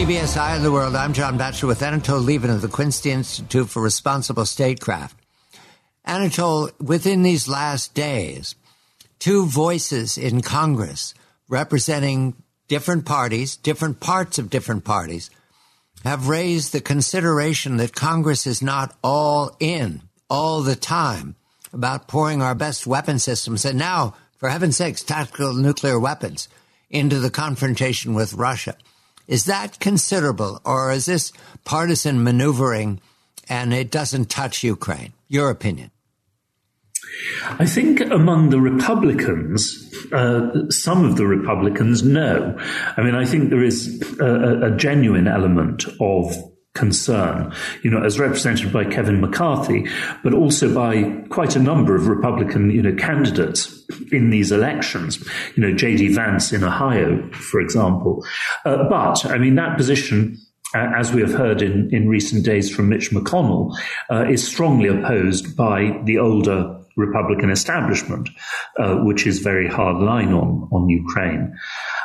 CBS Eye on the World. I'm John Batchelor with Anatole Lieven of the Quincy Institute for Responsible Statecraft. Anatole, within these last days, two voices in Congress representing different parties, different parts of different parties, have raised the consideration that Congress is not all in all the time about pouring our best weapon systems, and now, for heaven's sakes, tactical nuclear weapons into the confrontation with Russia. Is that considerable, or is this partisan maneuvering and it doesn't touch Ukraine? Your opinion? I think among the Republicans, some of the Republicans, no. I mean, I think there is a genuine element of concern, as represented by Kevin McCarthy, but also by quite a number of Republican, candidates in these elections. J.D. Vance in Ohio, for example. But, I mean, that position, as we have heard in recent days from Mitch McConnell, is strongly opposed by the older Republican establishment, which is very hard line on Ukraine.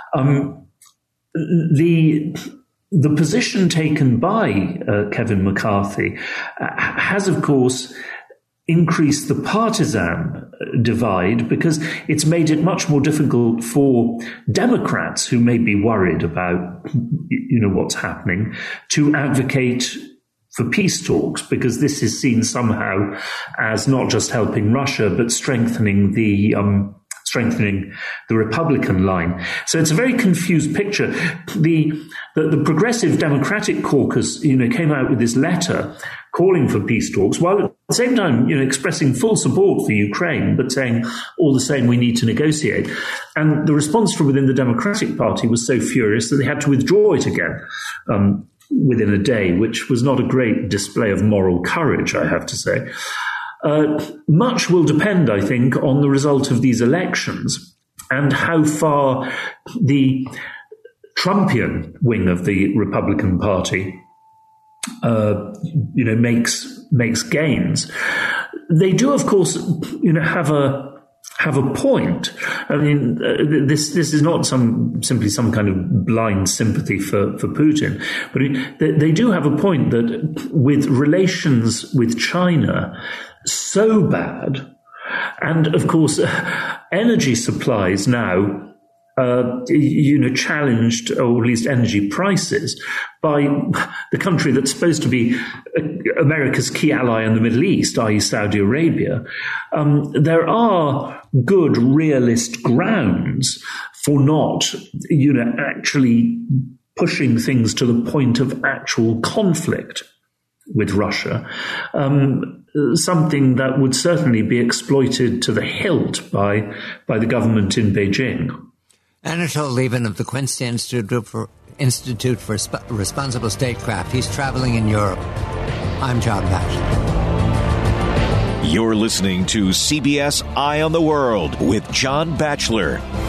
The position taken by Kevin McCarthy has, of course, increased the partisan divide, because it's made it much more difficult for Democrats who may be worried about, what's happening, to advocate for peace talks, because this is seen somehow as not just helping Russia, but strengthening the Republican line. So it's a very confused picture. The Progressive Democratic Caucus, came out with this letter calling for peace talks, while at the same time, expressing full support for Ukraine, but saying all the same we need to negotiate. And the response from within the Democratic Party was so furious that they had to withdraw it again within a day, which was not a great display of moral courage, I have to say. Much will depend, I think, on the result of these elections and how far the Trumpian wing of the Republican Party, makes gains. They do, of course, have a point. I mean, this is not simply some kind of blind sympathy for Putin, but they do have a point that with relations with China so bad, and of course energy supplies now challenged, or at least energy prices, by the country that's supposed to be America's key ally in the Middle East, i.e. Saudi Arabia, there are good realist grounds for not, actually pushing things to the point of actual conflict with Russia, something that would certainly be exploited to the hilt by the government in Beijing. Anatole Lieven of the Quincy Institute for Responsible Statecraft. He's traveling in Europe. I'm John Batchelor. You're listening to CBS Eye on the World with John Batchelor.